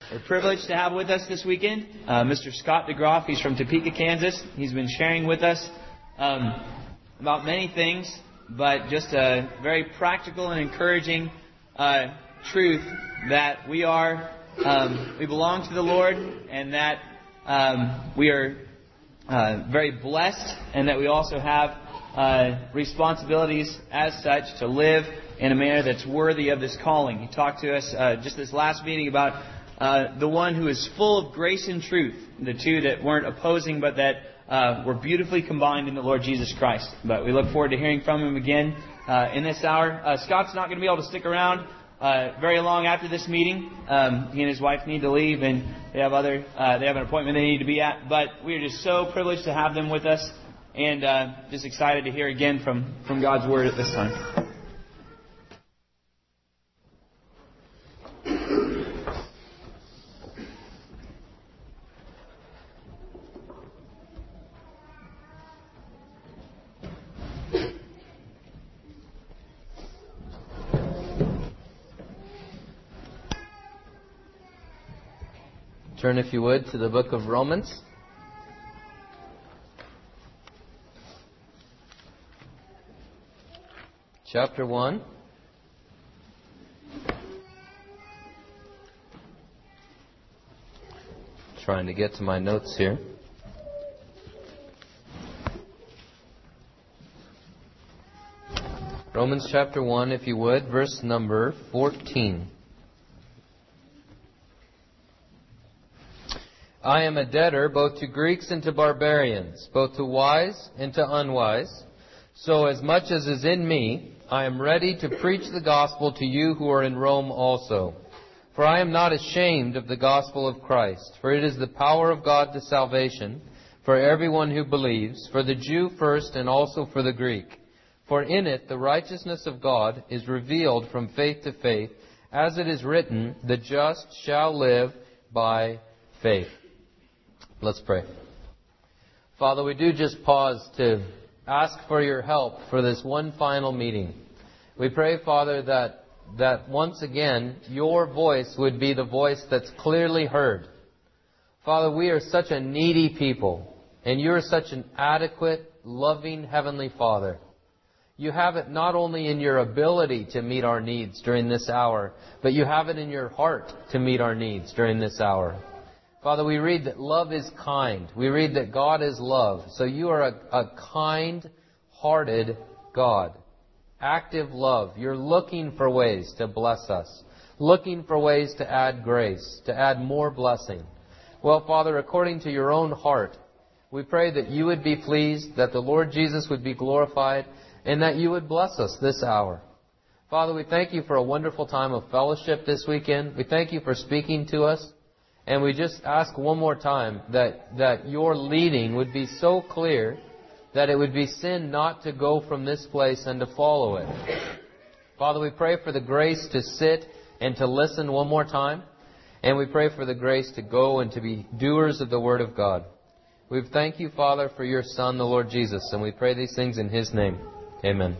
We're privileged to have with us this weekend Mr. Scott DeGroff. He's from Topeka, Kansas. He's been sharing with us about many things, but just a very practical and encouraging truth that we belong to the Lord, and that we are very blessed, and that we also have responsibilities as such to live in a manner that's worthy of this calling. He talked to us just this last meeting about the one who is full of grace and truth, the two that weren't opposing but that were beautifully combined in the Lord Jesus Christ. But we look forward to hearing from him again in this hour. Scott's not going to be able to stick around very long after this meeting. He and his wife need to leave, and they have an appointment they need to be at. But we are just so privileged to have them with us, and just excited to hear again from God's Word at this time. Turn, if you would, to the book of Romans. Chapter 1. Trying to get to my notes here. Romans chapter 1, if you would, verse number 14. I am a debtor both to Greeks and to barbarians, both to wise and to unwise. So as much as is in me, I am ready to preach the gospel to you who are in Rome also. For I am not ashamed of the gospel of Christ, for it is the power of God to salvation for everyone who believes, for the Jew first and also for the Greek. For in it the righteousness of God is revealed from faith to faith, as it is written, the just shall live by faith. Let's pray. Father, we do just pause to ask for your help for this one final meeting. We pray, Father, that once again your voice would be the voice that's clearly heard. Father, we are such a needy people, and you are such an adequate, loving Heavenly Father. You have it not only in your ability to meet our needs during this hour, but you have it in your heart to meet our needs during this hour. Father, we read that love is kind. We read that God is love. So you are a kind-hearted God. Active love. You're looking for ways to bless us. Looking for ways to add grace, to add more blessing. Well, Father, according to your own heart, we pray that you would be pleased, that the Lord Jesus would be glorified, and that you would bless us this hour. Father, we thank you for a wonderful time of fellowship this weekend. We thank you for speaking to us. And we just ask one more time that your leading would be so clear that it would be sin not to go from this place and to follow it. Father, we pray for the grace to sit and to listen one more time. And we pray for the grace to go and to be doers of the Word of God. We thank you, Father, for your Son, the Lord Jesus. And we pray these things in His name. Amen.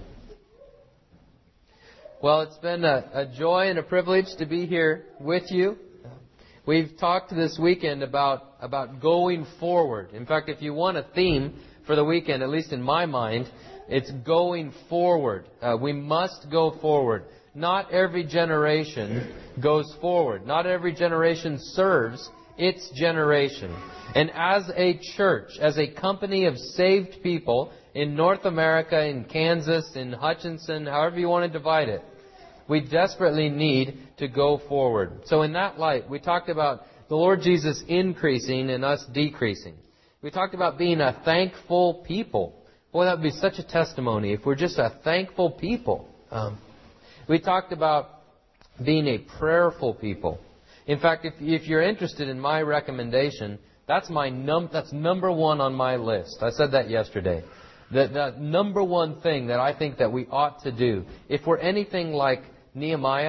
Well, it's been a joy and a privilege to be here with you. We've talked this weekend about going forward. In fact, if you want a theme for the weekend, at least in my mind, it's going forward. We must go forward. Not every generation goes forward. Not every generation serves its generation. And as a church, as a company of saved people in North America, in Kansas, in Hutchinson, however you want to divide it, we desperately need to go forward. So in that light, we talked about the Lord Jesus increasing and us decreasing. We talked about being a thankful people. Boy, that would be such a testimony if we're just a thankful people. We talked about being a prayerful people. In fact, if you're interested in my recommendation, that's number one on my list. I said that yesterday. The number one thing that I think that we ought to do, if we're anything like Nehemiah,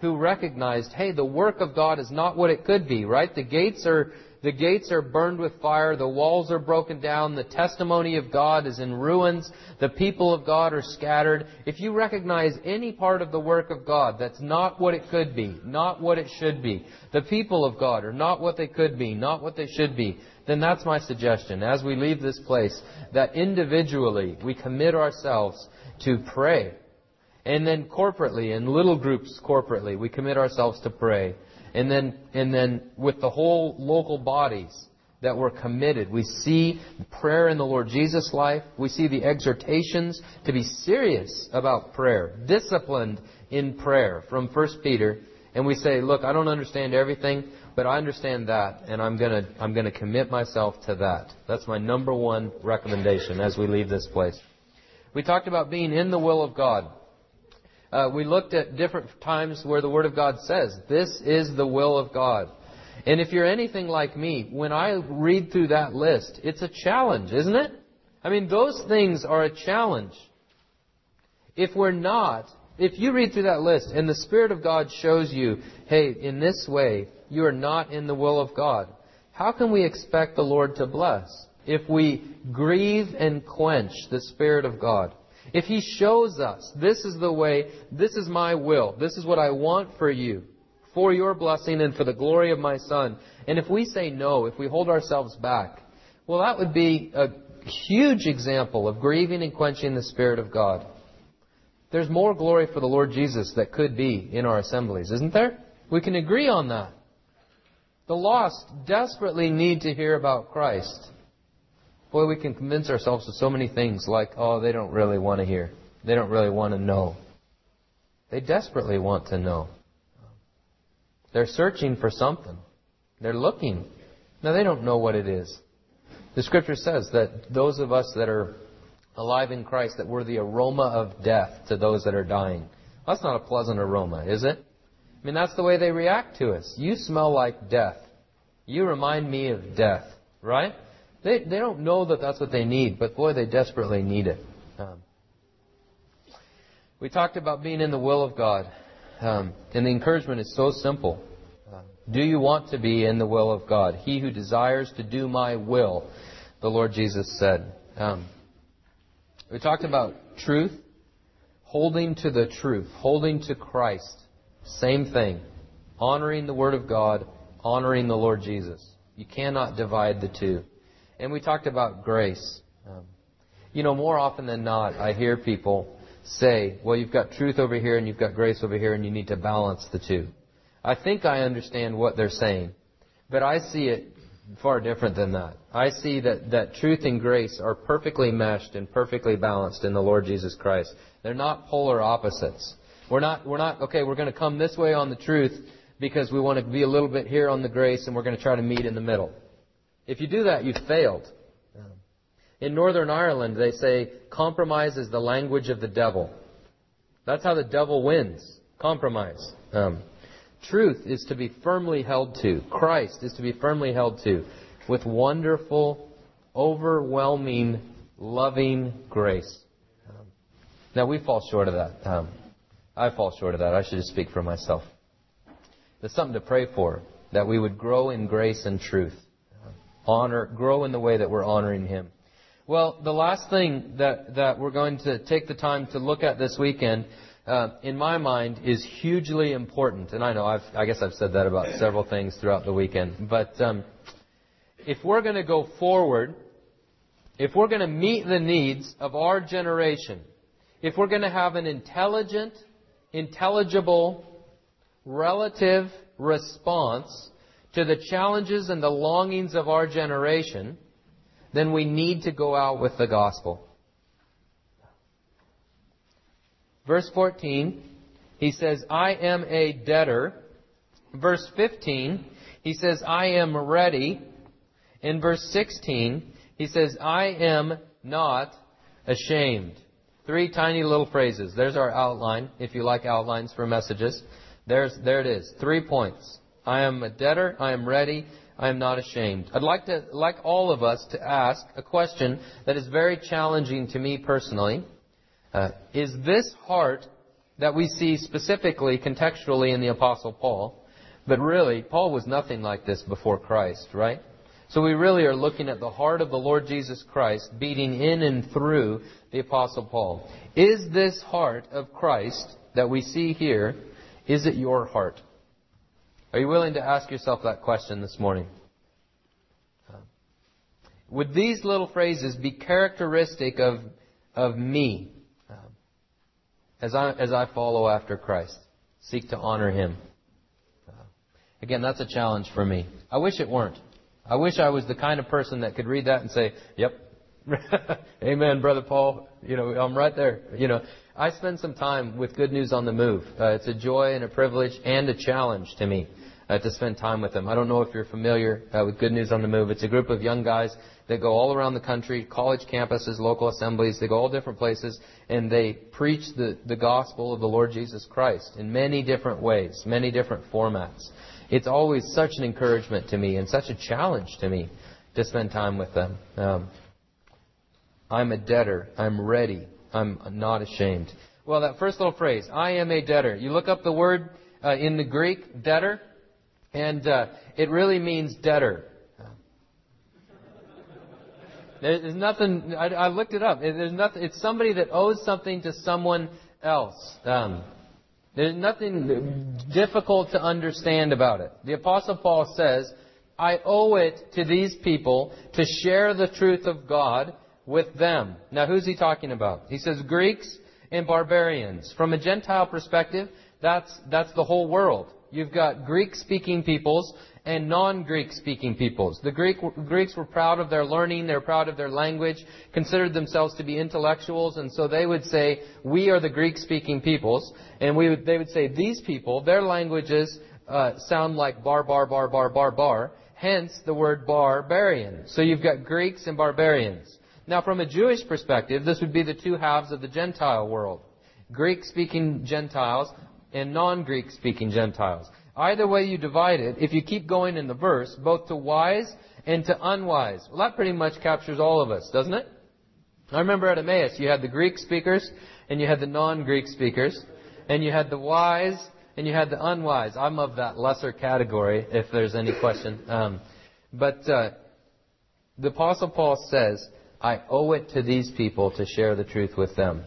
who recognized, hey, the work of God is not what it could be, right? The gates are burned with fire. The walls are broken down. The testimony of God is in ruins. The people of God are scattered. If you recognize any part of the work of God that's not what it could be, not what it should be, the people of God are not what they could be, not what they should be, then that's my suggestion as we leave this place, that individually we commit ourselves to pray. And then corporately, in little groups corporately, we commit ourselves to pray. And then with the whole local bodies that we're committed, we see prayer in the Lord Jesus' life. We see the exhortations to be serious about prayer, disciplined in prayer from 1 Peter. And we say, look, I don't understand everything, but I understand that, and I'm gonna commit myself to that. That's my number one recommendation as we leave this place. We talked about being in the will of God. We looked at different times where the Word of God says, this is the will of God. And if you're anything like me, when I read through that list, it's a challenge, isn't it? I mean, those things are a challenge. If you read through that list and the Spirit of God shows you, hey, in this way, you are not in the will of God, how can we expect the Lord to bless if we grieve and quench the Spirit of God? If He shows us, this is the way, this is my will, this is what I want for you, for your blessing and for the glory of my Son. And if we say no, if we hold ourselves back, well, that would be a huge example of grieving and quenching the Spirit of God. There's more glory for the Lord Jesus that could be in our assemblies, isn't there? We can agree on that. The lost desperately need to hear about Christ. Boy, we can convince ourselves of so many things like, oh, they don't really want to hear. They don't really want to know. They desperately want to know. They're searching for something. They're looking. Now, they don't know what it is. The Scripture says that those of us that are alive in Christ, that we're the aroma of death to those that are dying. That's not a pleasant aroma, is it? I mean, that's the way they react to us. You smell like death. You remind me of death, right? They don't know that that's what they need, but boy, they desperately need it. We talked about being in the will of God, and the encouragement is so simple. Do you want to be in the will of God? He who desires to do my will, the Lord Jesus said. We talked about truth, holding to the truth, holding to Christ. Same thing. Honoring the Word of God, honoring the Lord Jesus. You cannot divide the two. And we talked about grace. More often than not, I hear people say, well, you've got truth over here and you've got grace over here and you need to balance the two. I think I understand what they're saying, but I see it far different than that. I see that truth and grace are perfectly meshed and perfectly balanced in the Lord Jesus Christ. They're not polar opposites. We're not, okay, we're going to come this way on the truth because we want to be a little bit here on the grace and we're going to try to meet in the middle. If you do that, you've failed. In Northern Ireland, they say compromise is the language of the devil. That's how the devil wins. Compromise. Truth is to be firmly held to. Christ is to be firmly held to with wonderful, overwhelming, loving grace. Now, we fall short of that. I fall short of that. I should just speak for myself. There's something to pray for, that we would grow in grace and truth. Grow in the way that we're honoring Him. Well, the last thing that we're going to take the time to look at this weekend, in my mind, is hugely important. And I know, I guess I've said that about several things throughout the weekend. But if we're going to go forward, if we're going to meet the needs of our generation, if we're going to have an intelligent, intelligible, relative response to the challenges and the longings of our generation, then we need to go out with the gospel. Verse 14, he says, I am a debtor. Verse 15, he says, I am ready. In verse 16, he says, I am not ashamed. 3 tiny little phrases. There's our outline, if you like outlines for messages. There it is. 3 points. I am a debtor. I am ready. I am not ashamed. I'd like all of us to ask a question that is very challenging to me personally. Is this heart that we see specifically, contextually in the Apostle Paul. But really, Paul was nothing like this before Christ, right? So we really are looking at the heart of the Lord Jesus Christ beating in and through the Apostle Paul. Is this heart of Christ that we see here, is it your heart? Are you willing to ask yourself that question this morning? Would these little phrases be characteristic of me as I follow after Christ, seek to honor Him? Again, that's a challenge for me. I wish it weren't. I wish I was the kind of person that could read that and say, yep, amen, Brother Paul. I'm right there. I spend some time with Good News on the Move. It's a joy and a privilege and a challenge to me to spend time with them. I don't know if you're familiar with Good News on the Move. It's a group of young guys that go all around the country, college campuses, local assemblies. They go all different places, and they preach the gospel of the Lord Jesus Christ in many different ways, many different formats. It's always such an encouragement to me and such a challenge to me to spend time with them. I'm a debtor. I'm ready. I'm not ashamed. Well, that first little phrase, I am a debtor. You look up the word in the Greek, debtor, and it really means debtor. There's nothing, I looked it up. There's nothing. It's somebody that owes something to someone else. There's nothing difficult to understand about it. The Apostle Paul says, I owe it to these people to share the truth of God with them. Now, who's he talking about? He says Greeks and barbarians. From a Gentile perspective, that's the whole world. You've got Greek-speaking peoples and non-Greek-speaking peoples. The Greeks were proud of their learning, they're proud of their language, considered themselves to be intellectuals, and so they would say, we are the Greek-speaking peoples, and they would say, these people, their languages sound like bar, bar, bar, bar, bar, bar, hence the word barbarian. So you've got Greeks and barbarians. Now, from a Jewish perspective, this would be the two halves of the Gentile world. Greek-speaking Gentiles and non-Greek-speaking Gentiles. Either way you divide it, if you keep going in the verse, both to wise and to unwise. Well, that pretty much captures all of us, doesn't it? I remember at Emmaus, you had the Greek speakers, and you had the non-Greek speakers, and you had the wise, and you had the unwise. I'm of that lesser category, if there's any question. But the Apostle Paul says, I owe it to these people to share the truth with them.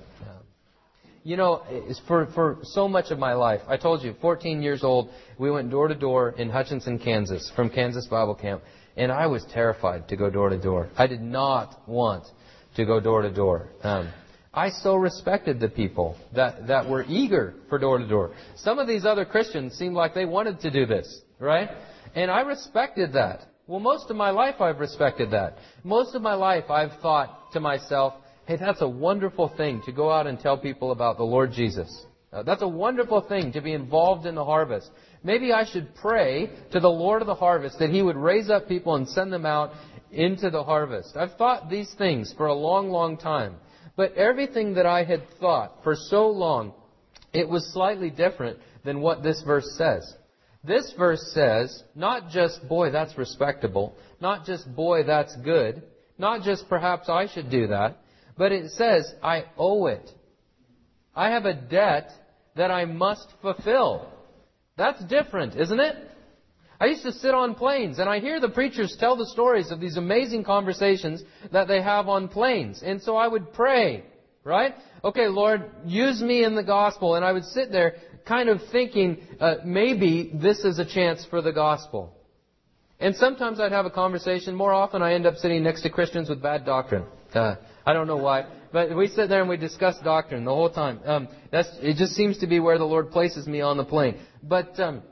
For so much of my life, I told you, 14 years old, we went door to door in Hutchinson, Kansas, from Kansas Bible Camp, and I was terrified to go door to door. I did not want to go door to door. I so respected the people that were eager for door to door. Some of these other Christians seemed like they wanted to do this, right? And I respected that. Well, most of my life I've respected that. Most of my life I've thought to myself, hey, that's a wonderful thing to go out and tell people about the Lord Jesus. That's a wonderful thing to be involved in the harvest. Maybe I should pray to the Lord of the harvest that He would raise up people and send them out into the harvest. I've thought these things for a long, long time. But everything that I had thought for so long, it was slightly different than what this verse says. This verse says, not just, boy, that's respectable. Not just, boy, that's good. Not just, perhaps I should do that. But it says, I owe it. I have a debt that I must fulfill. That's different, isn't it? I used to sit on planes, and I hear the preachers tell the stories of these amazing conversations that they have on planes. And so I would pray, right? Okay, Lord, use me in the gospel. And I would sit there kind of thinking, maybe this is a chance for the gospel. And sometimes I'd have a conversation. More often I end up sitting next to Christians with bad doctrine. I don't know why, but we sit there and we discuss doctrine the whole time. It just seems to be where the Lord places me on the plane. But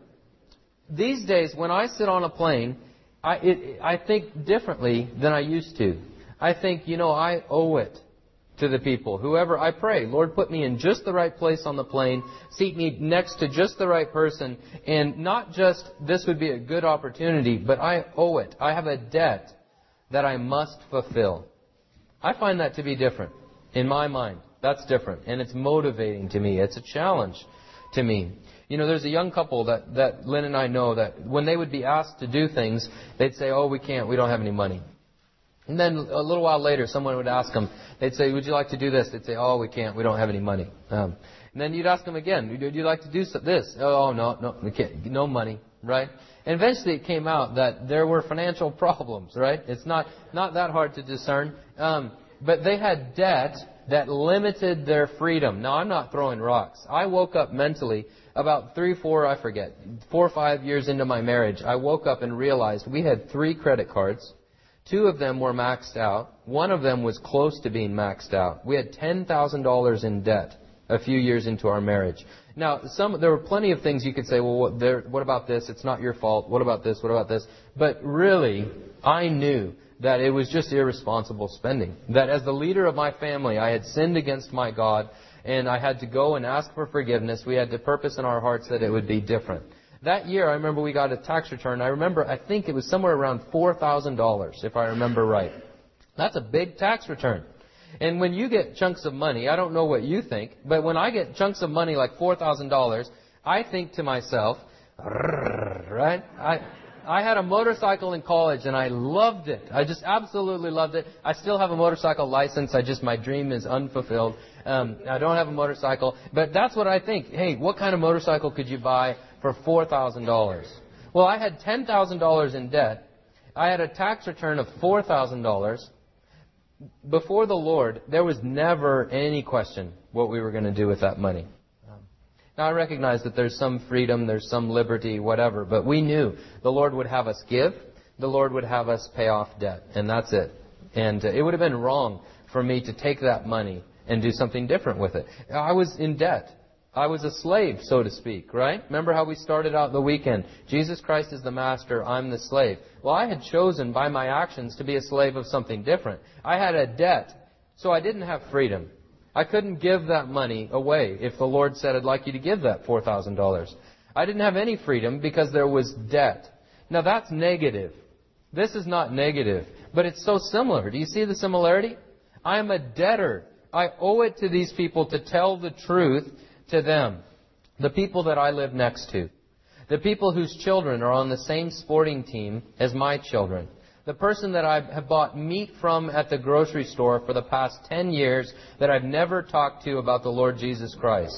these days, when I sit on a plane, I think differently than I used to. I think, I owe it to the people. Whoever I pray, Lord, put me in just the right place on the plane, seat me next to just the right person, and not just this would be a good opportunity, but I owe it. I have a debt that I must fulfill. I find that to be different. In my mind, that's different. And it's motivating to me. It's a challenge to me. There's a young couple that Lynn and I know that when they would be asked to do things, they'd say, oh, we can't. We don't have any money. And then a little while later, someone would ask them, they'd say, would you like to do this? They'd say, oh, we can't. We don't have any money. And then you'd ask them again, would you like to do this? Oh, no, we can't, no money, right? And eventually it came out that there were financial problems, right? It's not that hard to discern. But they had debt that limited their freedom. Now, I'm not throwing rocks. I woke up mentally about 4 or 5 years into my marriage. I woke up and realized we had 3 credit cards. 2 of them were maxed out. 1 of them was close to being maxed out. We had $10,000 in debt a few years into our marriage. Now, there were plenty of things you could say, well, what about this? It's not your fault. What about this? What about this? But really, I knew that it was just irresponsible spending. That as the leader of my family, I had sinned against my God, and I had to go and ask for forgiveness. We had to purpose in our hearts that it would be different. That year, I remember we got a tax return. I think it was somewhere around $4,000, if I remember right. That's a big tax return. And when you get chunks of money, I don't know what you think, but when I get chunks of money like $4,000, I think to myself, right? I had a motorcycle in college and I loved it. I just absolutely loved it. I still have a motorcycle license. My dream is unfulfilled. I don't have a motorcycle, but that's what I think. Hey, what kind of motorcycle could you buy for $4,000? Well, I had $10,000 in debt. I had a tax return of $4,000. Before the Lord, there was never any question what we were going to do with that money. Now, I recognize that there's some freedom, there's some liberty, whatever, but we knew the Lord would have us give, the Lord would have us pay off debt, and that's it. And it would have been wrong for me to take that money and do something different with it. I was in debt. I was a slave, so to speak, right? Remember how we started out the weekend? Jesus Christ is the master, I'm the slave. Well, I had chosen by my actions to be a slave of something different. I had a debt, so I didn't have freedom. I couldn't give that money away if the Lord said, I'd like you to give that $4,000. I didn't have any freedom because there was debt. Now, that's negative. This is not negative, but it's so similar. Do you see the similarity? I am a debtor. I owe it to these people to tell the truth to them, the people that I live next to, the people whose children are on the same sporting team as my children, the person that I have bought meat from at the grocery store for the past 10 years that I've never talked to about the Lord Jesus Christ,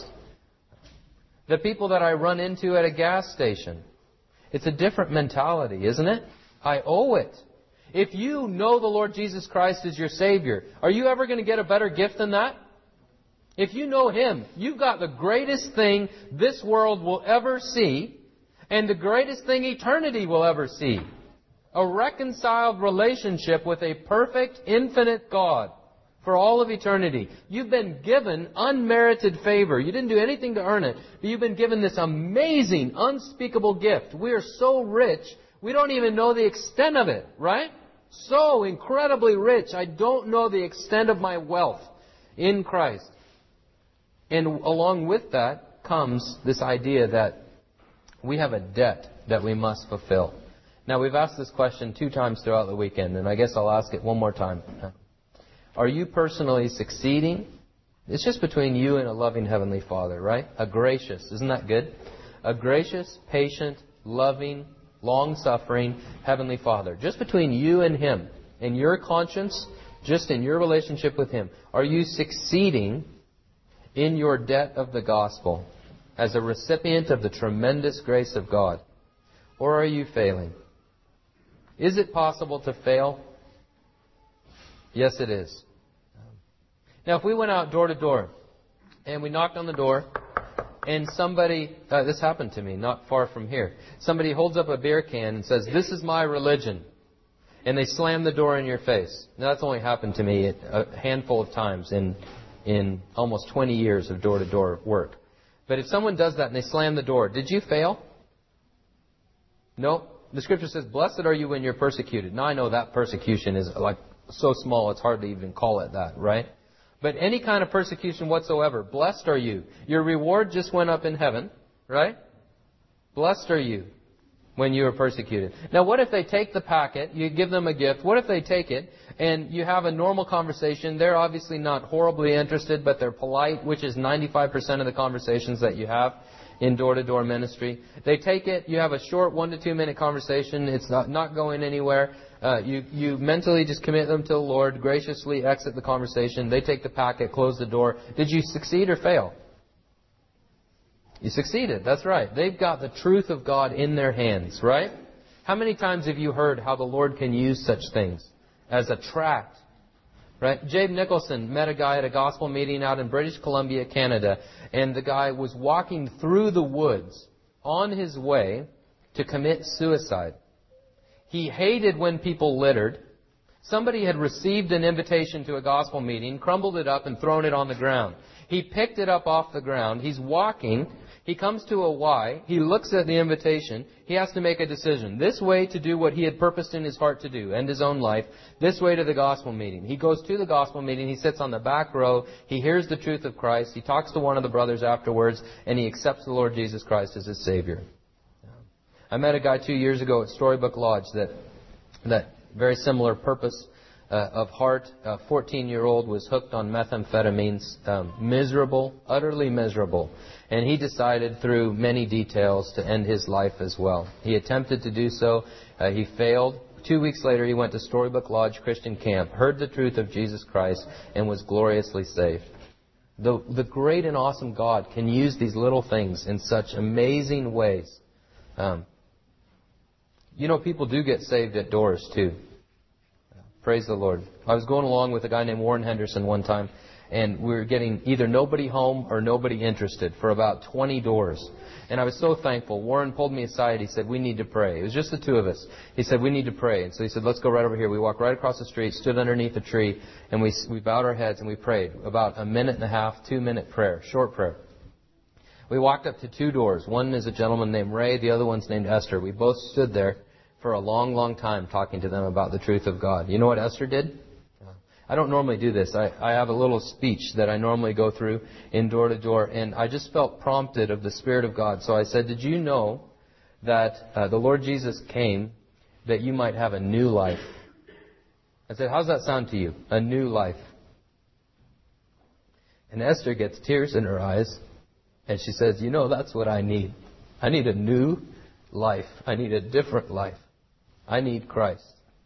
the people that I run into at a gas station. It's a different mentality, isn't it? I owe it. If you know the Lord Jesus Christ as your Savior, are you ever going to get a better gift than that? If you know Him, you've got the greatest thing this world will ever see, and the greatest thing eternity will ever see. A reconciled relationship with a perfect, infinite God for all of eternity. You've been given unmerited favor. You didn't do anything to earn it, but you've been given this amazing, unspeakable gift. We are so rich, we don't even know the extent of it, right? So incredibly rich, I don't know the extent of my wealth in Christ. And along with that comes this idea that we have a debt that we must fulfill. Now, we've asked this question 2 times throughout the weekend, and I guess I'll ask it one more time. Are you personally succeeding? It's just between you and a loving Heavenly Father, right? A gracious, isn't that good? A gracious, patient, loving, long-suffering Heavenly Father. Just between you and Him, and your conscience, just in your relationship with Him. Are you succeeding in your debt of the gospel as a recipient of the tremendous grace of God? Or are you failing? Is it possible to fail? Yes, it is. Now, if we went out door to door and we knocked on the door and somebody, this happened to me not far from here, somebody holds up a beer can and says, "This is my religion," and they slam the door in your face. Now, that's only happened to me a handful of times in almost 20 years of door-to-door work. But if someone does that and they slam the door, did you fail? No. The Scripture says, "Blessed are you when you're persecuted." Now, I know that persecution is like so small it's hard to even call it that, right? But any kind of persecution whatsoever, blessed are you. Your reward just went up in heaven, right? Blessed are you when you are persecuted. Now, what if they take the packet, you give them a gift, what if they take it and you have a normal conversation? They're obviously not horribly interested, but they're polite, which is 95% of the conversations that you have in door-to-door ministry. They take it, you have a short 1 to 2 minute conversation, it's not going anywhere. You mentally just commit them to the Lord, graciously exit the conversation, they take the packet, close the door. Did you succeed or fail? You succeeded. That's right. They've got the truth of God in their hands, right? How many times have you heard how the Lord can use such things as a tract? Right? Jabe Nicholson met a guy at a gospel meeting out in British Columbia, Canada, and the guy was walking through the woods on his way to commit suicide. He hated when people littered. Somebody had received an invitation to a gospel meeting, crumbled it up, and thrown it on the ground. He picked it up off the ground. He's walking. He comes to a Y. He looks at the invitation. He has to make a decision. This way to do what he had purposed in his heart to do, end his own life. This way to the gospel meeting. He goes to the gospel meeting. He sits on the back row. He hears the truth of Christ. He talks to one of the brothers afterwards, and he accepts the Lord Jesus Christ as his Savior. I met a guy 2 years ago at Storybook Lodge that very similar purpose of heart. A 14-year-old was hooked on methamphetamines, miserable, utterly miserable. And he decided through many details to end his life as well. He attempted to do so. He failed. 2 weeks later, he went to Storybook Lodge Christian Camp, heard the truth of Jesus Christ, and was gloriously saved. The great and awesome God can use these little things in such amazing ways. People do get saved at doors, too. Praise the Lord. I was going along with a guy named Warren Henderson one time, and we were getting either nobody home or nobody interested for about 20 doors. And I was so thankful. Warren pulled me aside. He said, we need to pray. It was just the two of us. He said, we need to pray. And so he said, let's go right over here. We walked right across the street, stood underneath a tree, and we bowed our heads and we prayed. About a minute and a half, 2-minute prayer, short prayer. We walked up to 2 doors. One is a gentleman named Ray. The other one's named Esther. We both stood there for a long, long time talking to them about the truth of God. You know what Esther did? I don't normally do this. I have a little speech that I normally go through in door to door, and I just felt prompted of the Spirit of God. So I said, did you know that the Lord Jesus came that you might have a new life? I said, how's that sound to you? A new life. And Esther gets tears in her eyes, and she says, that's what I need. I need a new life. I need a different life. I need Christ.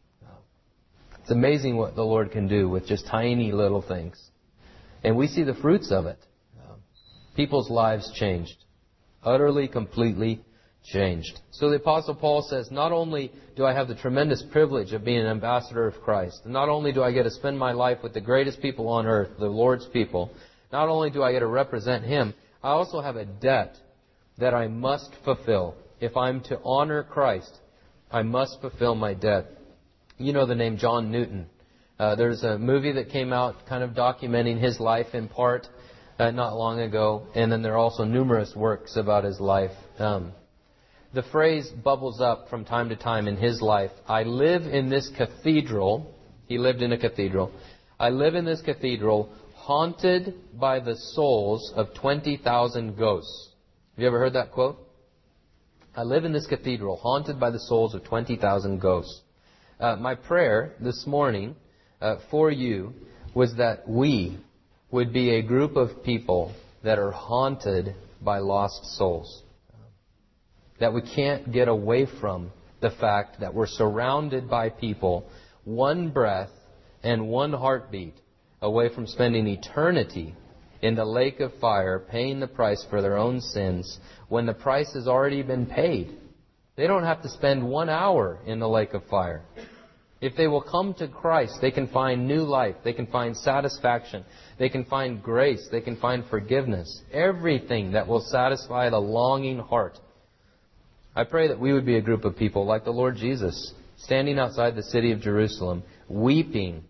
It's amazing what the Lord can do with just tiny little things. And we see the fruits of it. People's lives changed. Utterly, completely changed. So the Apostle Paul says, not only do I have the tremendous privilege of being an ambassador of Christ, not only do I get to spend my life with the greatest people on earth, the Lord's people, not only do I get to represent Him, I also have a debt that I must fulfill. If I'm to honor Christ, I must fulfill my debt. You know the name John Newton. There's a movie that came out kind of documenting his life in part not long ago. And then there are also numerous works about his life. The phrase bubbles up from time to time in his life. I live in this cathedral. He lived in a cathedral. I live in this cathedral haunted by the souls of 20,000 ghosts. Have you ever heard that quote? I live in this cathedral haunted by the souls of 20,000 ghosts. My prayer this morning for you was that we would be a group of people that are haunted by lost souls. That we can't get away from the fact that we're surrounded by people one breath and one heartbeat away from spending eternity in the lake of fire, paying the price for their own sins, when the price has already been paid. They don't have to spend 1 hour in the lake of fire. If they will come to Christ, they can find new life. They can find satisfaction. They can find grace. They can find forgiveness. Everything that will satisfy the longing heart. I pray that we would be a group of people like the Lord Jesus, standing outside the city of Jerusalem, weeping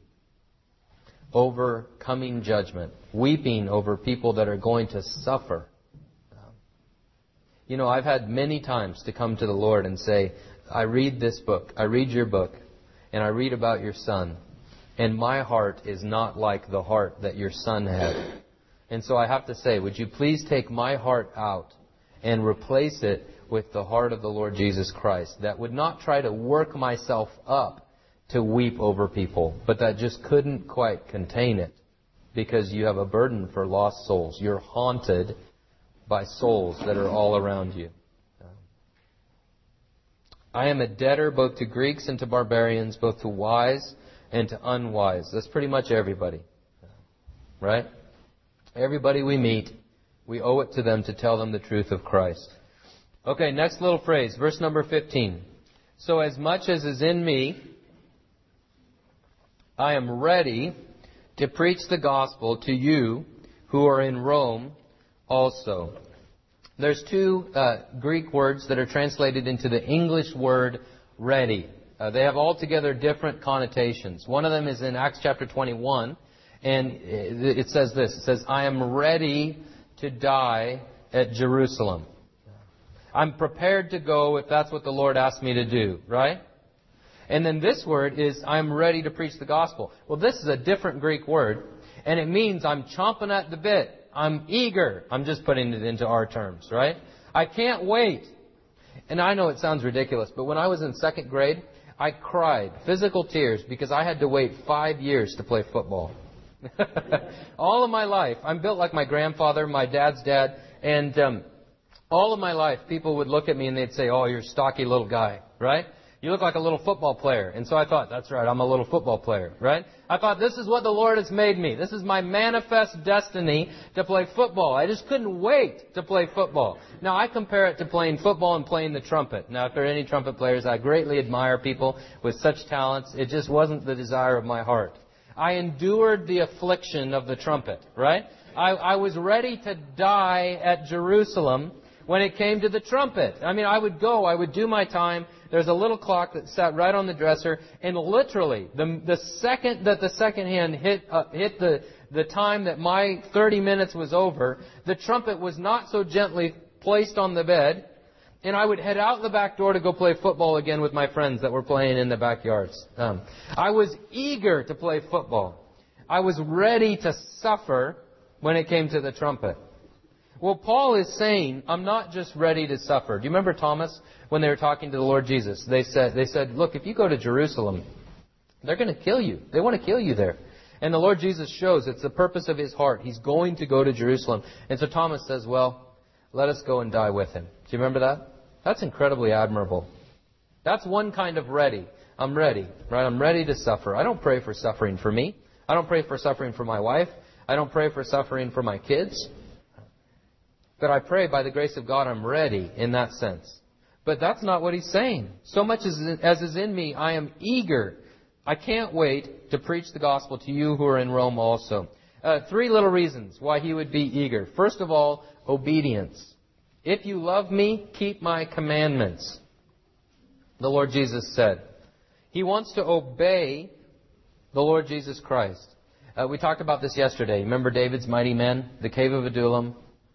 over coming judgment, weeping over people that are going to suffer. I've had many times to come to the Lord and say, I read this book, I read your book, and I read about your son, and my heart is not like the heart that your son had. And so I have to say, would you please take my heart out and replace it with the heart of the Lord Jesus Christ, that would not try to work myself up to weep over people, but that just couldn't quite contain it because you have a burden for lost souls. You're haunted by souls that are all around you. I am a debtor both to Greeks and to barbarians, both to wise and to unwise. That's pretty much everybody. Right? Everybody we meet, We owe it to them to tell them the truth of Christ. Okay, next little phrase, verse number 15. So as much as is in me, I am ready to preach the gospel to you who are in Rome also. There's two Greek words that are translated into the English word ready. They have altogether different connotations. One of them is in Acts chapter 21, and it says this. It says, I am ready to die at Jerusalem. I'm prepared to go if that's what the Lord asked me to do, right? And then this word is, I'm ready to preach the gospel. Well, this is a different Greek word, and it means I'm chomping at the bit. I'm eager. I'm just putting it into our terms, right? I can't wait. And I know it sounds ridiculous, but when I was in second grade, I cried physical tears because I had to wait 5 years to play football. All of my life, I'm built like my grandfather, my dad's dad, and all of my life, people would look at me and they'd say, oh, you're a stocky little guy, right? You look like a little football player. And so I thought, that's right, I'm a little football player, right? I thought, this is what the Lord has made me. This is my manifest destiny to play football. I just couldn't wait to play football. Now, I compare it to playing football and playing the trumpet. Now, if there are any trumpet players, I greatly admire people with such talents. It just wasn't the desire of my heart. I endured the affliction of the trumpet, right? I was ready to die at Jerusalem when it came to the trumpet. I mean, I would go, I would do my time. There's a little clock that sat right on the dresser, and literally, the second that the second hand hit the time that my 30 minutes was over, the trumpet was not so gently placed on the bed, and I would head out the back door to go play football again with my friends that were playing in the backyards. I was eager to play football. I was ready to suffer when it came to the trumpet. Well, Paul is saying, I'm not just ready to suffer. Do you remember Thomas when they were talking to the Lord Jesus? They said, look, if you go to Jerusalem, they're going to kill you. They want to kill you there. And the Lord Jesus shows it's the purpose of His heart. He's going to go to Jerusalem. And so Thomas says, well, let us go and die with Him. Do you remember that? That's incredibly admirable. That's one kind of ready. I'm ready, right? I'm ready to suffer. I don't pray for suffering for me. I don't pray for suffering for my wife. I don't pray for suffering for my kids. But I pray by the grace of God I'm ready in that sense. But that's not what he's saying. So much as is in me, I am eager. I can't wait to preach the gospel to you who are in Rome also. 3 little reasons why he would be eager. First of all, obedience. If you love me, keep my commandments, the Lord Jesus said. He wants to obey the Lord Jesus Christ. We talked about this yesterday. Remember David's mighty men, the cave of Adullam?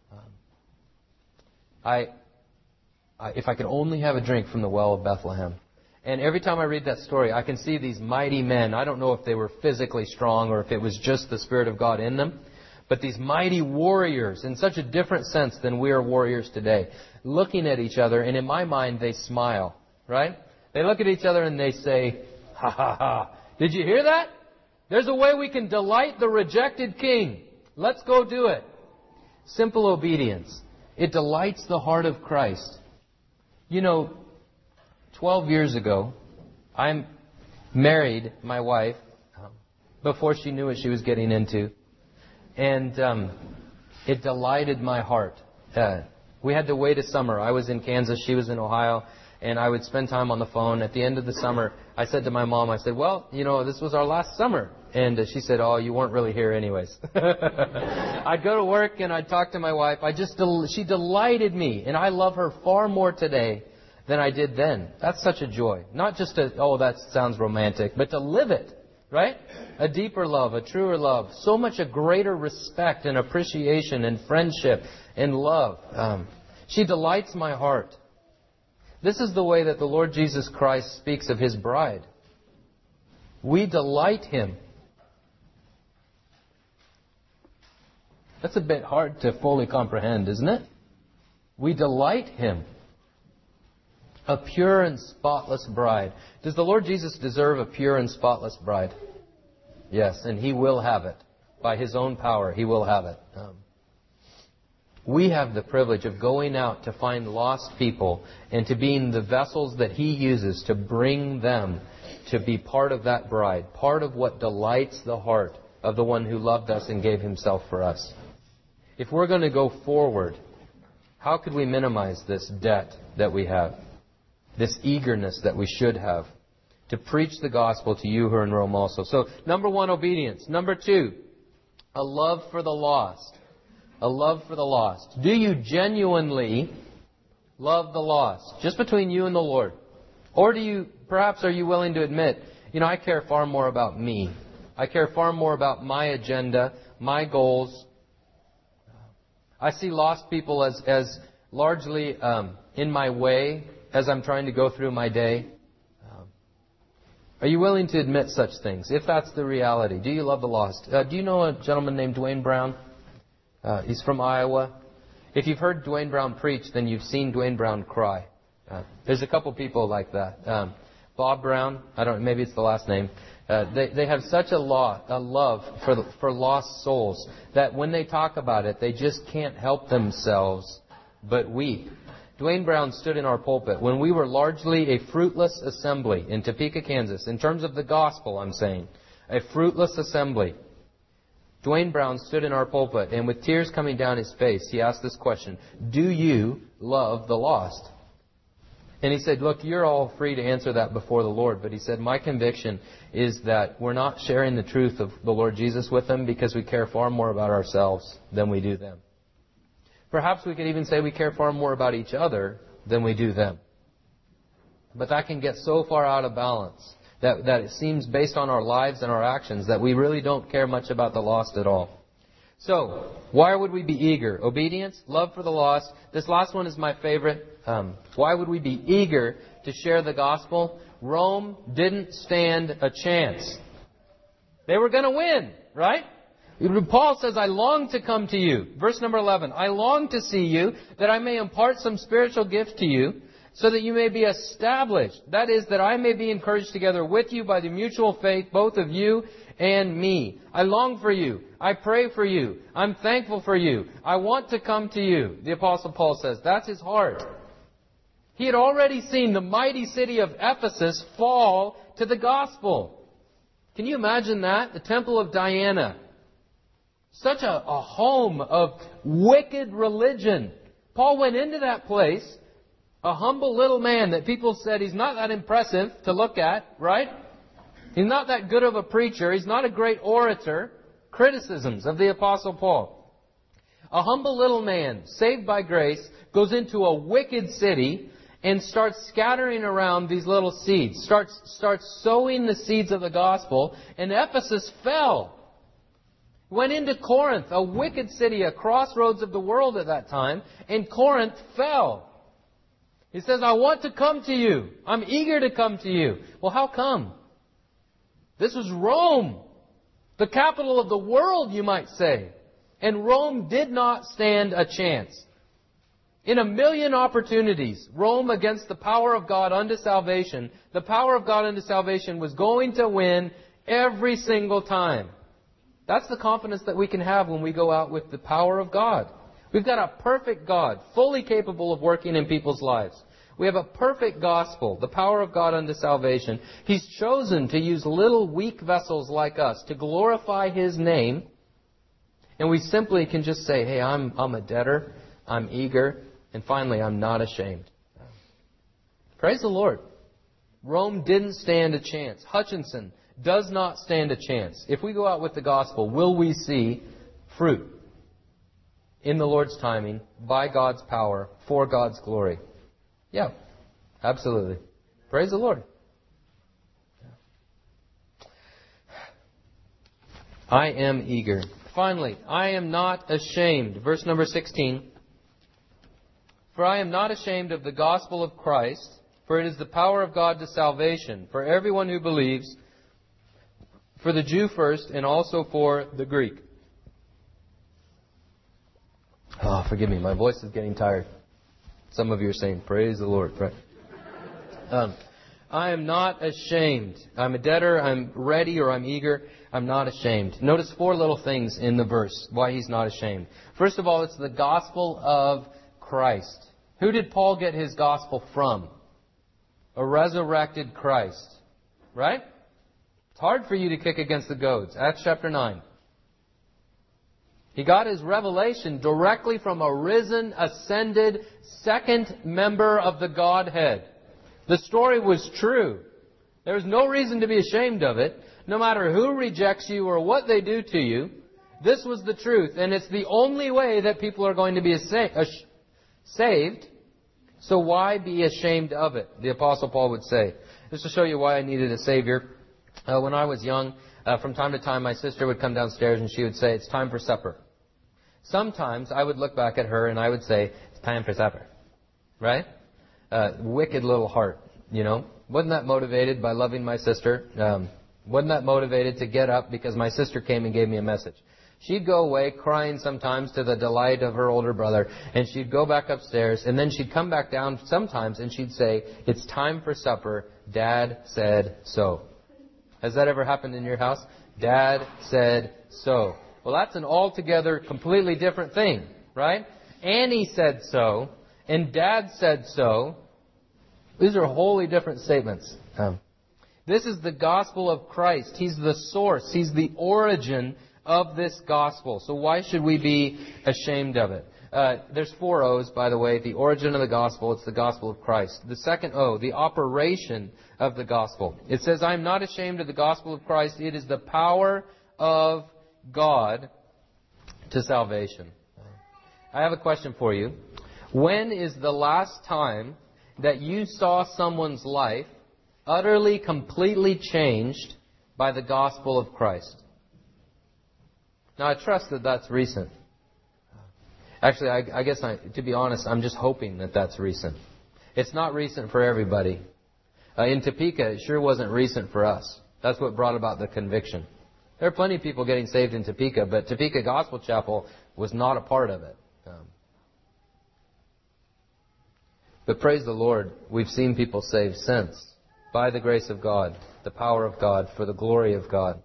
If I could only have a drink from the well of Bethlehem. And every time I read that story, I can see these mighty men. I don't know if they were physically strong or if it was just the Spirit of God in them. But these mighty warriors, in such a different sense than we are warriors today, looking at each other, and in my mind, they smile, right? They look at each other and they say, ha ha ha. Did you hear that? There's a way we can delight the rejected king. Let's go do it. Simple obedience. It delights the heart of Christ. You know, 12 years ago, I married my wife before she knew what she was getting into. And it delighted my heart. We had to wait a summer. I was in Kansas, she was in Ohio, and I would spend time on the phone. At the end of the summer, I said to my mom, I said, well, you know, this was our last summer. And she said, oh, you weren't really here anyways. I'd go to work and I'd talk to my wife. She delighted me, and I love her far more today than I did then. That's such a joy. Not just that sounds romantic, but to live it, right? A deeper love, a truer love. So much a greater respect and appreciation and friendship and love. She delights my heart. This is the way that the Lord Jesus Christ speaks of His bride. We delight Him. That's a bit hard to fully comprehend, isn't it? We delight Him. A pure and spotless bride. Does the Lord Jesus deserve a pure and spotless bride? Yes, and He will have it. By His own power, He will have it. We have the privilege of going out to find lost people and to being the vessels that He uses to bring them to be part of that bride, part of what delights the heart of the one who loved us and gave Himself for us. if we're going to go forward, how could we minimize this debt that we have? This eagerness that we should have to preach the gospel to you who are in Rome also. So, number 1, obedience. Number 2, a love for the lost. A love for the lost. Do you genuinely love the lost? Just between you and the Lord. Or perhaps are you willing to admit, I care far more about me. I care far more about my agenda, my goals. I see lost people as largely in my way as I'm trying to go through my day. Are you willing to admit such things? If that's the reality, do you love the lost? Do you know a gentleman named Dwayne Brown? He's from Iowa. If you've heard Dwayne Brown preach, then you've seen Dwayne Brown cry. There's a couple people like that. Bob Brown, maybe it's the last name. They have such a love for lost souls that when they talk about it, they just can't help themselves but weep. Dwayne Brown stood in our pulpit when we were largely a fruitless assembly in Topeka, Kansas. In terms of the gospel, I'm saying, a fruitless assembly. Dwayne Brown stood in our pulpit, and with tears coming down his face, he asked this question: do you love the lost? And he said, look, you're all free to answer that before the Lord. But he said, my conviction is that we're not sharing the truth of the Lord Jesus with them because we care far more about ourselves than we do them. Perhaps we could even say we care far more about each other than we do them. But that can get so far out of balance that it seems, based on our lives and our actions, that we really don't care much about the lost at all. So, why would we be eager? Obedience, love for the lost. This last one is my favorite. Why would we be eager to share the gospel? Rome didn't stand a chance. They were going to win, right? Paul says, I long to come to you. Verse number 11, I long to see you, that I may impart some spiritual gift to you, so that you may be established. That is, that I may be encouraged together with you by the mutual faith, both of you and me. I long for you. I pray for you. I'm thankful for you. I want to come to you. The Apostle Paul says that's his heart. He had already seen the mighty city of Ephesus fall to the gospel. Can you imagine that? The temple of Diana. Such a home of wicked religion. Paul went into that place, a humble little man that people said he's not that impressive to look at, right? He's not that good of a preacher. He's not a great orator. Criticisms of the Apostle Paul. A humble little man, saved by grace, goes into a wicked city and starts scattering around these little seeds. Starts sowing the seeds of the gospel, and Ephesus fell. Went into Corinth, a wicked city, a crossroads of the world at that time, and Corinth fell. He says, I want to come to you. I'm eager to come to you. Well, how come? This was Rome, the capital of the world, you might say. And Rome did not stand a chance. In a million opportunities, Rome against the power of God unto salvation, the power of God unto salvation was going to win every single time. That's the confidence that we can have when we go out with the power of God. We've got a perfect God, fully capable of working in people's lives. We have a perfect gospel, the power of God unto salvation. He's chosen to use little weak vessels like us to glorify His name. And we simply can just say, hey, I'm a debtor, I'm eager, and finally, I'm not ashamed. Praise the Lord. Rome didn't stand a chance. Hutchinson does not stand a chance. If we go out with the gospel, will we see fruit in the Lord's timing, by God's power, for God's glory? Yeah, absolutely. Praise the Lord. I am eager. Finally, I am not ashamed. Verse number 16. For I am not ashamed of the gospel of Christ, for it is the power of God to salvation for everyone who believes, for the Jew first, and also for the Greek. Oh, forgive me, my voice is getting tired. Some of you are saying, praise the Lord. I am not ashamed. I'm a debtor, I'm ready, or I'm eager. I'm not ashamed. Notice 4 little things in the verse, why he's not ashamed. First of all, it's the gospel of Christ. Who did Paul get his gospel from? A resurrected Christ. Right? It's hard for you to kick against the goads. Acts chapter 9. He got his revelation directly from a risen, ascended, second member of the Godhead. The story was true. There was no reason to be ashamed of it. No matter who rejects you or what they do to you, this was the truth. And it's the only way that people are going to be saved. So why be ashamed of it? The Apostle Paul would say. Just to show you why I needed a Savior. When I was young, from time to time my sister would come downstairs and she would say, "It's time for supper." Sometimes I would look back at her and I would say, "It's time for supper." Right? Wicked little heart, you know. Wasn't that motivated by loving my sister? Wasn't that motivated to get up because my sister came and gave me a message? She'd go away crying sometimes to the delight of her older brother, and she'd go back upstairs, and then she'd come back down sometimes and she'd say, "It's time for supper. Dad said so." Has that ever happened in your house? Dad said so. Well, that's an altogether completely different thing, right? Annie said so, and Dad said so. These are wholly different statements. This is the gospel of Christ. He's the source. He's the origin of this gospel. So why should we be ashamed of it? There's 4 O's, by the way. The origin of the gospel, it's the gospel of Christ. The second O, the operation of the gospel. It says, "I am not ashamed of the gospel of Christ. It is the power of God to salvation." I have a question for you. When is the last time that you saw someone's life utterly, completely changed by the gospel of Christ? Now, I trust that that's recent. Actually, I guess, to be honest, I'm just hoping that that's recent. It's not recent for everybody. In Topeka, it sure wasn't recent for us. That's what brought about the conviction. There are plenty of people getting saved in Topeka, but Topeka Gospel Chapel was not a part of it. But praise the Lord, we've seen people saved since. By the grace of God, the power of God, for the glory of God.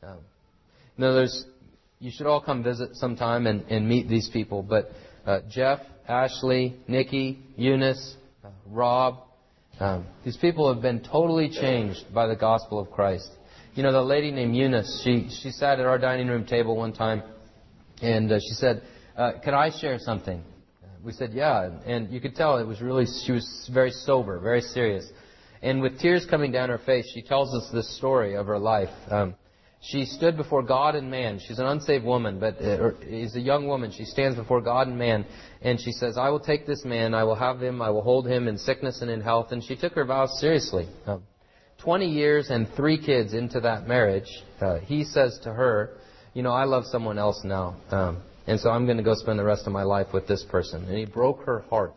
You should all come visit sometime and meet these people. But Jeff, Ashley, Nikki, Eunice, Rob, these people have been totally changed by the gospel of Christ. You know, the lady named Eunice, she sat at our dining room table one time, and she said, "Could I share something?" We said, "Yeah." And you could tell she was very sober, very serious. And with tears coming down her face, she tells us this story of her life. She stood before God and man. She's an unsaved woman, but is a young woman. She stands before God and man, and she says, "I will take this man, I will have him, I will hold him in sickness and in health." And she took her vows seriously. 20 years and 3 kids into that marriage, he says to her, "You know, I love someone else now. And so I'm going to go spend the rest of my life with this person." And he broke her heart.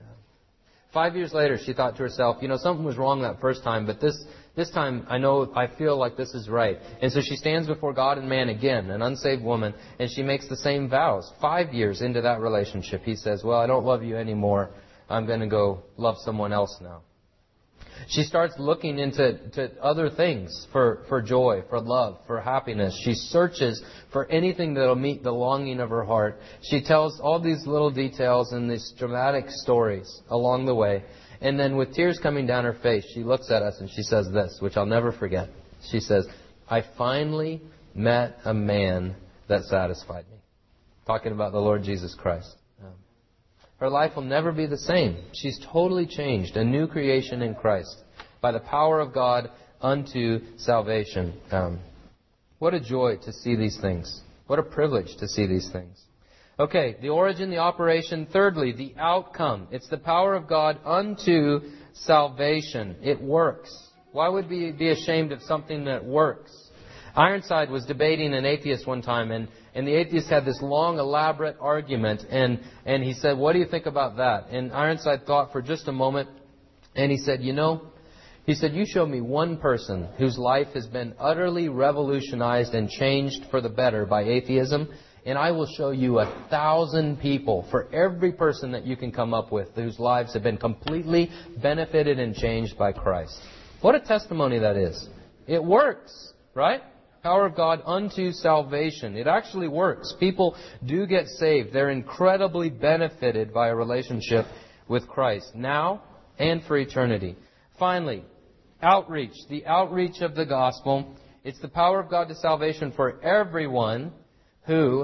5 years later, she thought to herself, you know, something was wrong that first time, but this time I feel like this is right. And so she stands before God and man again, an unsaved woman, and she makes the same vows. 5 years into that relationship, he says, "Well, I don't love you anymore. I'm going to go love someone else now." She starts looking into other things for joy, for love, for happiness. She searches for anything that will meet the longing of her heart. She tells all these little details and these dramatic stories along the way. And then with tears coming down her face, she looks at us and she says this, which I'll never forget. She says, "I finally met a man that satisfied me." Talking about the Lord Jesus Christ. Her life will never be the same. She's totally changed, a new creation in Christ, by the power of God unto salvation. What a joy to see these things. What a privilege to see these things. Okay, the origin, the operation. Thirdly, the outcome. It's the power of God unto salvation. It works. Why would we be ashamed of something that works? Ironside was debating an atheist one time, and the atheist had this long, elaborate argument, and he said, "What do you think about that?" And Ironside thought for just a moment, and he said, he said, "You show me one person whose life has been utterly revolutionized and changed for the better by atheism, and I will show you 1,000 people, for every person that you can come up with, whose lives have been completely benefited and changed by Christ." What a testimony that is. It works, right? Power of God unto salvation. It actually works. People do get saved. They're incredibly benefited by a relationship with Christ, now and for eternity. Finally, outreach. The outreach of the gospel. It's the power of God to salvation for everyone who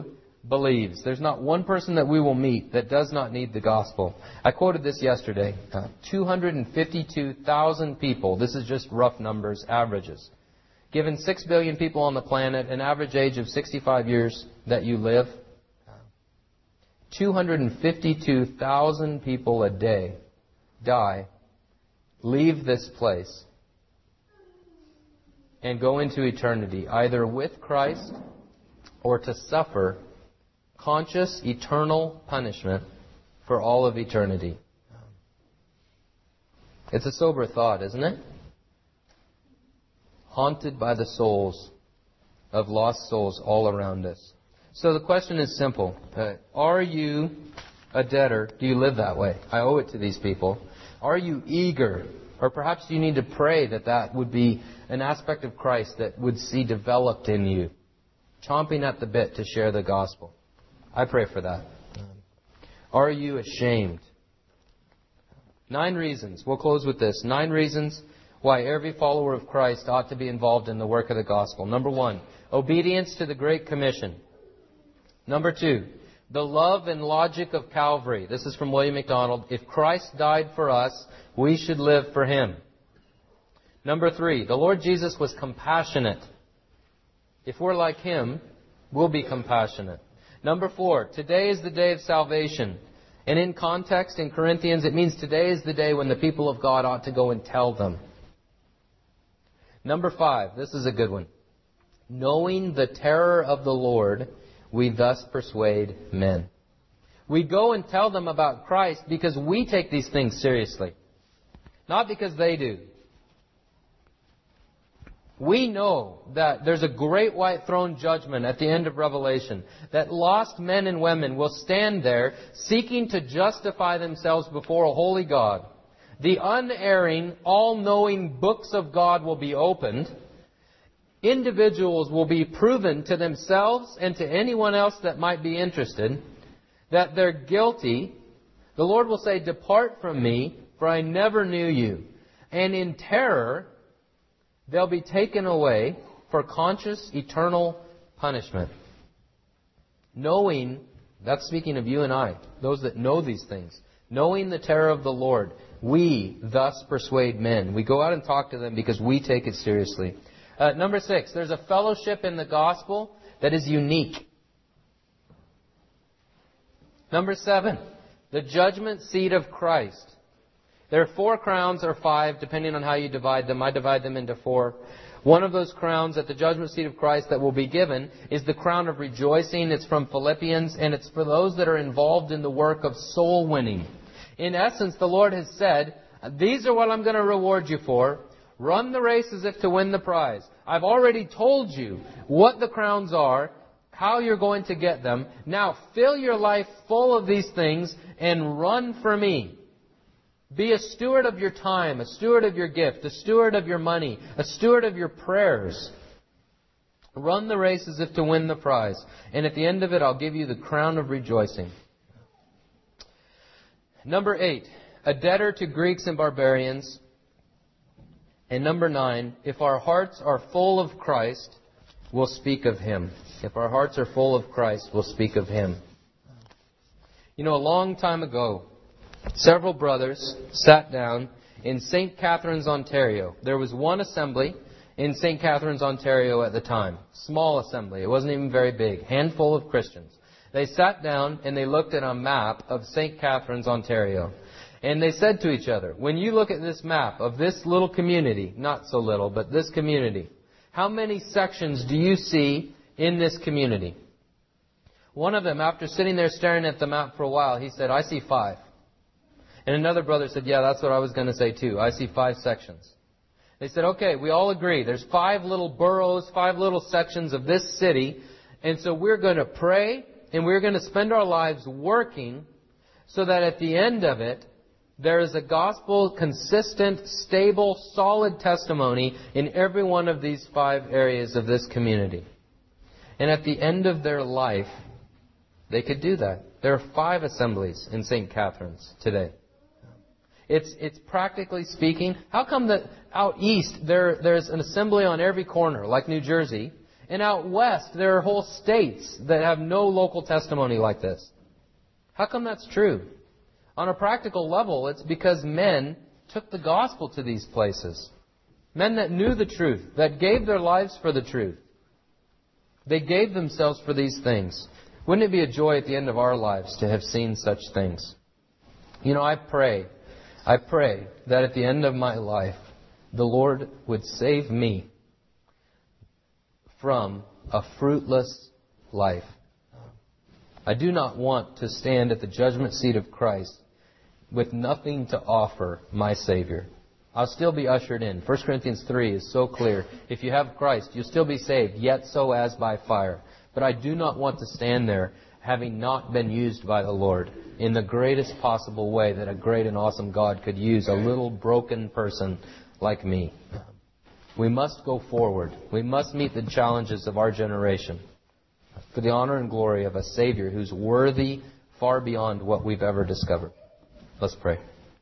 believes. There's not one person that we will meet that does not need the gospel. I quoted this yesterday. 252,000 people, this is just rough numbers, averages. Given 6 billion people on the planet, an average age of 65 years that you live, 252,000 people a day die, leave this place, and go into eternity, either with Christ or to suffer conscious, eternal punishment for all of eternity. It's a sober thought, isn't it? Haunted by the souls of lost souls all around us. So the question is simple. Are you a debtor? Do you live that way? I owe it to these people. Are you eager? Or perhaps you need to pray that that would be an aspect of Christ that would see developed in you, chomping at the bit to share the gospel. I pray for that. Are you ashamed? 9 reasons. We'll close with this. 9 reasons why every follower of Christ ought to be involved in the work of the gospel. Number 1, obedience to the Great Commission. Number 2, the love and logic of Calvary. This is from William MacDonald. If Christ died for us, we should live for Him. Number 3, the Lord Jesus was compassionate. If we're like Him, we'll be compassionate. Number 4, today is the day of salvation. And in context, in Corinthians, it means today is the day when the people of God ought to go and tell them. Number 5, this is a good one. Knowing the terror of the Lord, we thus persuade men. We go and tell them about Christ because we take these things seriously. Not because they do. We know that there's a great white throne judgment at the end of Revelation, that lost men and women will stand there seeking to justify themselves before a holy God. The unerring, all-knowing books of God will be opened. Individuals will be proven to themselves and to anyone else that might be interested that they're guilty. The Lord will say, "Depart from me, for I never knew you." And in terror, they'll be taken away for conscious, eternal punishment. Knowing, that's speaking of you and I, those that know these things. Knowing the terror of the Lord, we thus persuade men. We go out and talk to them because we take it seriously. Number 6, there's a fellowship in the gospel that is unique. Number 7, the judgment seat of Christ. There are 4 crowns or 5, depending on how you divide them. I divide them into 4. One of those crowns at the judgment seat of Christ that will be given is the crown of rejoicing. It's from Philippians, and it's for those that are involved in the work of soul winning. In essence, the Lord has said, these are what I'm going to reward you for. Run the race as if to win the prize. I've already told you what the crowns are, how you're going to get them. Now fill your life full of these things and run for me. Be a steward of your time, a steward of your gift, a steward of your money, a steward of your prayers. Run the race as if to win the prize. And at the end of it, I'll give you the crown of rejoicing. Number 8, a debtor to Greeks and barbarians. And number 9, if our hearts are full of Christ, we'll speak of Him. If our hearts are full of Christ, we'll speak of Him. You know, a long time ago, several brothers sat down in St. Catharines, Ontario. There was one assembly in St. Catharines, Ontario at the time. Small assembly. It wasn't even very big. Handful of Christians. They sat down and they looked at a map of St. Catharines, Ontario. And they said to each other, when you look at this map of this little community, not so little, but this community, how many sections do you see in this community? One of them, after sitting there staring at the map for a while, he said, I see 5. And another brother said, yeah, that's what I was going to say too. I see 5 sections. They said, okay, we all agree. There's 5 little boroughs, 5 little sections of this city. And so we're going to pray and we're going to spend our lives working so that at the end of it, there is a gospel, consistent, stable, solid testimony in every one of these 5 areas of this community. And at the end of their life, they could do that. There are 5 assemblies in St. Catharines today. It's practically speaking, how come that out east there's an assembly on every corner, like New Jersey, And out west, there are whole states that have no local testimony like this. How come that's true? On a practical level, it's because men took the gospel to these places. Men that knew the truth, that gave their lives for the truth. They gave themselves for these things. Wouldn't it be a joy at the end of our lives to have seen such things? You know, I pray that at the end of my life, the Lord would save me from a fruitless life. I do not want to stand at the judgment seat of Christ with nothing to offer my Savior. I'll still be ushered in. 1 Corinthians 3 is so clear. If you have Christ, you'll still be saved, yet so as by fire. But I do not want to stand there having not been used by the Lord in the greatest possible way that a great and awesome God could use a little broken person like me. We must go forward. We must meet the challenges of our generation for the honor and glory of a Savior who's worthy far beyond what we've ever discovered. Let's pray.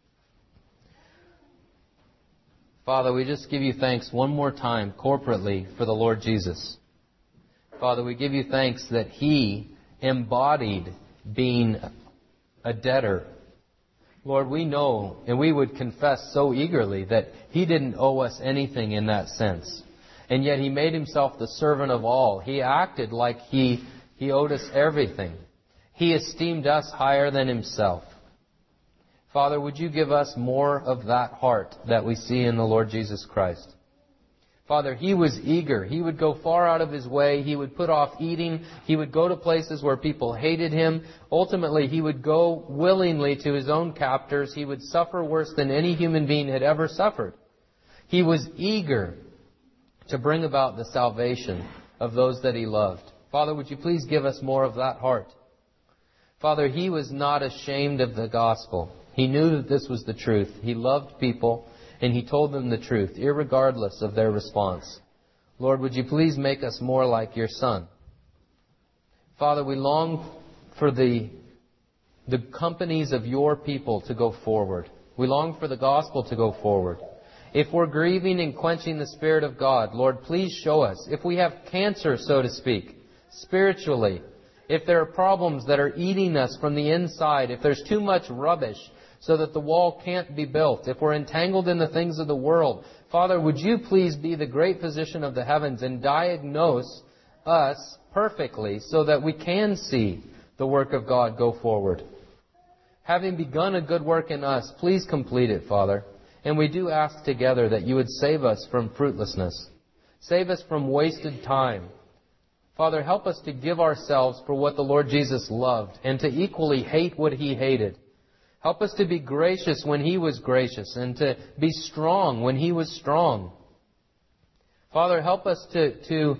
Father, we just give you thanks one more time corporately for the Lord Jesus. Father, we give you thanks that He embodied being a debtor. Lord, we know and we would confess so eagerly that He didn't owe us anything in that sense. And yet He made Himself the servant of all. He acted like He owed us everything. He esteemed us higher than Himself. Father, would you give us more of that heart that we see in the Lord Jesus Christ? Father, He was eager. He would go far out of His way. He would put off eating. He would go to places where people hated Him. Ultimately, He would go willingly to His own captors. He would suffer worse than any human being had ever suffered. He was eager to bring about the salvation of those that He loved. Father, would you please give us more of that heart? Father, He was not ashamed of the gospel. He knew that this was the truth. He loved people, and He told them the truth, irregardless of their response. Lord, would you please make us more like your Son? Father, we long for the companies of your people to go forward. We long for the gospel to go forward. If we're grieving and quenching the Spirit of God, Lord, please show us. If we have cancer, so to speak, spiritually, if there are problems that are eating us from the inside, if there's too much rubbish so that the wall can't be built, if we're entangled in the things of the world, Father, would you please be the great physician of the heavens and diagnose us perfectly so that we can see the work of God go forward. Having begun a good work in us, please complete it, Father. And we do ask together that you would save us from fruitlessness. Save us from wasted time. Father, help us to give ourselves for what the Lord Jesus loved and to equally hate what He hated. Help us to be gracious when He was gracious and to be strong when He was strong. Father, help us to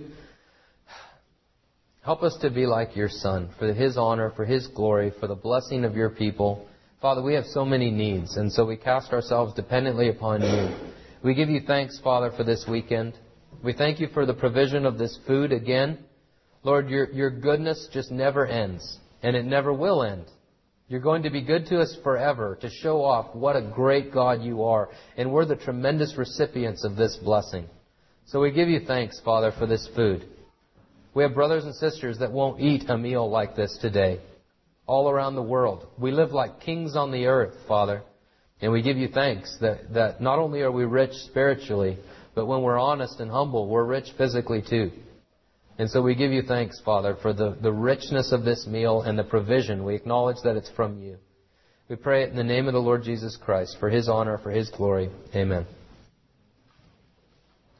be like your Son, for His honor, for His glory, for the blessing of your people. Father, we have so many needs, and so we cast ourselves dependently upon you. We give you thanks, Father, for this weekend. We thank you for the provision of this food again. Lord, your goodness just never ends, and it never will end. You're going to be good to us forever to show off what a great God you are, and we're the tremendous recipients of this blessing. So we give you thanks, Father, for this food. We have brothers and sisters that won't eat a meal like this today, all around the world. We live like kings on the earth, Father, and we give you thanks that not only are we rich spiritually, but when we're honest and humble, we're rich physically too. And so we give you thanks, Father, for the richness of this meal and the provision. We acknowledge that it's from you. We pray it in the name of the Lord Jesus Christ, for His honor, for His glory. Amen.